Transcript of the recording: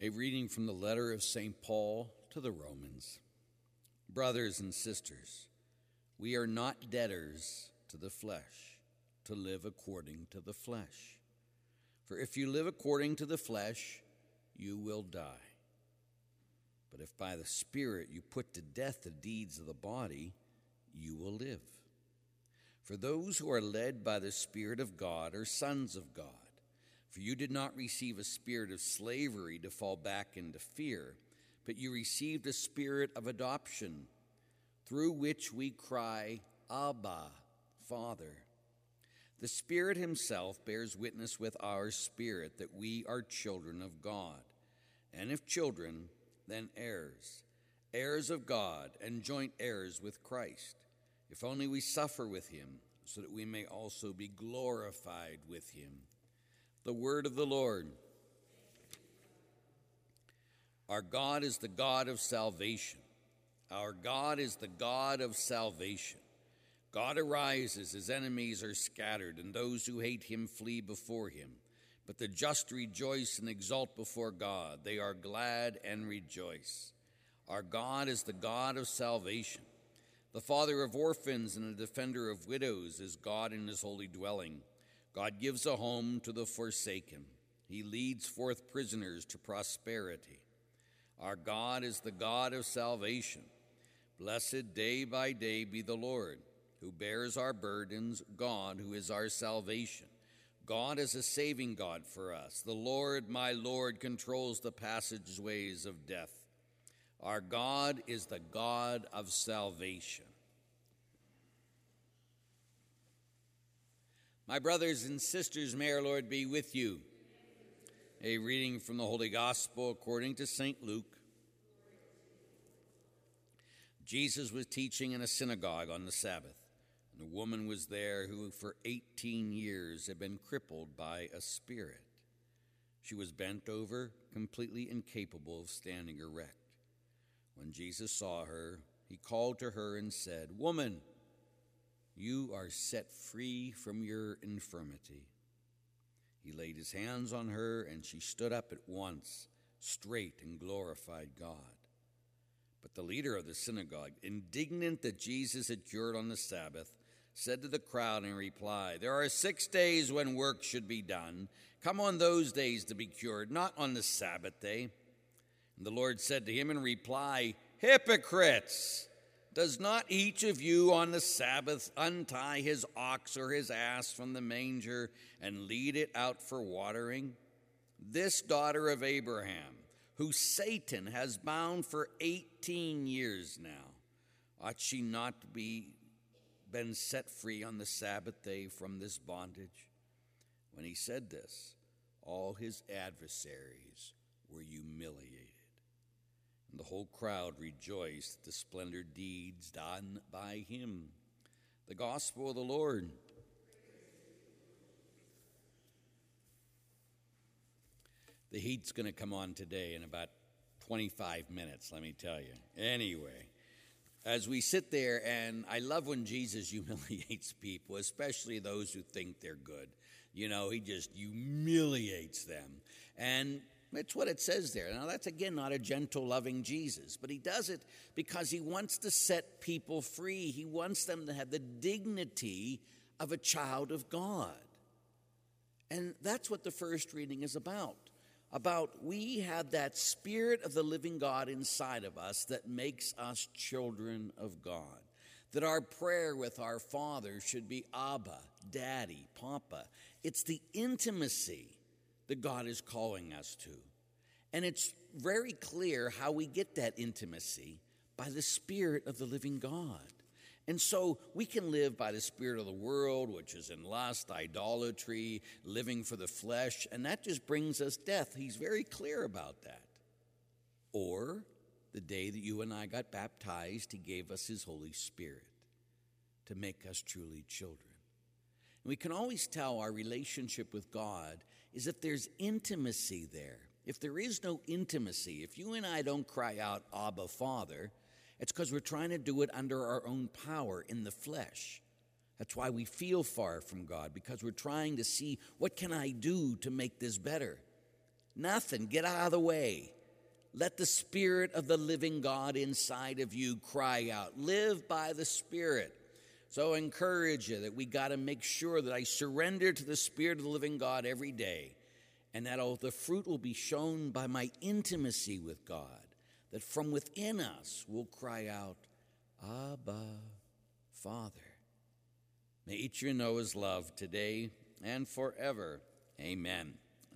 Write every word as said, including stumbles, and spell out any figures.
A reading from the letter of Saint Paul to the Romans. Brothers and sisters, we are not debtors to the flesh, to live according to the flesh. For if you live according to the flesh, you will die. But if by the Spirit you put to death the deeds of the body, you will live. For those who are led by the Spirit of God are sons of God. For you did not receive a spirit of slavery to fall back into fear, but you received a spirit of adoption, through which we cry, Abba, Father. The Spirit himself bears witness with our spirit that we are children of God. And if children, then heirs, heirs of God and joint heirs with Christ, if only we suffer with him, so that we may also be glorified with him. The word of the Lord. Our God is the God of salvation. Our God is the God of salvation. God arises, his enemies are scattered, and those who hate him flee before him. But the just rejoice and exult before God. They are glad and rejoice. Our God is the God of salvation. The Father of orphans and the defender of widows is God in his holy dwelling. God gives a home to the forsaken. He leads forth prisoners to prosperity. Our God is the God of salvation. Blessed day by day be the Lord, who bears our burdens, God, who is our salvation. God is a saving God for us. The Lord, my Lord, controls the passageways of death. Our God is the God of salvation. My brothers and sisters, may our Lord be with you. A reading from the Holy Gospel according to Saint Luke. Jesus was teaching in a synagogue on the Sabbath, and a woman was there who for eighteen years had been crippled by a spirit. She was bent over, completely incapable of standing erect. When Jesus saw her, he called to her and said, "Woman, you are set free from your infirmity." He laid his hands on her, and she stood up at once, straight, and glorified God. But the leader of the synagogue, indignant that Jesus had cured on the Sabbath, said to the crowd in reply, "There are six days when work should be done. Come on those days to be cured, not on the Sabbath day." And the Lord said to him in reply, "Hypocrites! Does not each of you on the Sabbath untie his ox or his ass from the manger and lead it out for watering? This daughter of Abraham, who Satan has bound for eighteen years now, ought she not be been set free on the Sabbath day from this bondage?" When he said this, all his adversaries were humiliated. And the whole crowd rejoiced at the splendid deeds done by him. The Gospel of the Lord. The heat's going to come on today in about twenty-five minutes, let me tell you. Anyway, as we sit there, and I love when Jesus humiliates people, especially those who think they're good. You know, he just humiliates them. And it's what it says there. Now, that's, again, not a gentle, loving Jesus, but he does it because he wants to set people free. He wants them to have the dignity of a child of God. And that's what the first reading is about. About we have that Spirit of the living God inside of us that makes us children of God. That our prayer with our Father should be Abba, Daddy, Papa. It's the intimacy that God is calling us to. And it's very clear how we get that intimacy by the Spirit of the living God. And so we can live by the spirit of the world, which is in lust, idolatry, living for the flesh, and that just brings us death. He's very clear about that. Or the day that you and I got baptized, he gave us his Holy Spirit to make us truly children. And we can always tell our relationship with God is if there's intimacy there. If there is no intimacy, if you and I don't cry out, Abba, Father, it's because we're trying to do it under our own power in the flesh. That's why we feel far from God, because we're trying to see, what can I do to make this better? Nothing. Get out of the way. let the Spirit of the living God inside of you cry out. Live by the Spirit. So I encourage you that we got to make sure that I surrender to the Spirit of the living God every day, and that all the fruit will be shown by my intimacy with God, that from within us we'll cry out, Abba, Father. May each of you know his love today and forever. Amen.